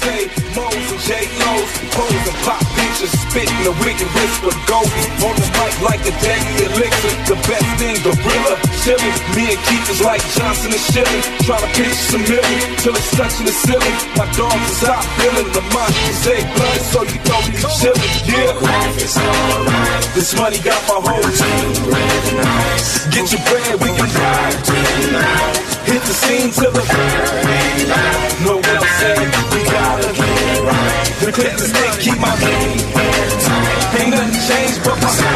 J. Mo's and J. Lo's. Pose and pop pictures, spitting the wicked whisper. Go on the mic like a deadly elixir. The best thing, gorilla, chillin'. Me and Keith is like Johnson and Shilling. Trying to pitch some million till it's touching the ceiling. My dogs is hot feeling the monsters say blood, so you know we chillin'. Yeah, life is alright. This money got my whole team really nice. Get your bread, we can ride tonight. Hit the scene till the girl ain't loud. Know what I'm saying? We gotta get it right. The clip is thick, keep my name tight. Ain't nothing changed but my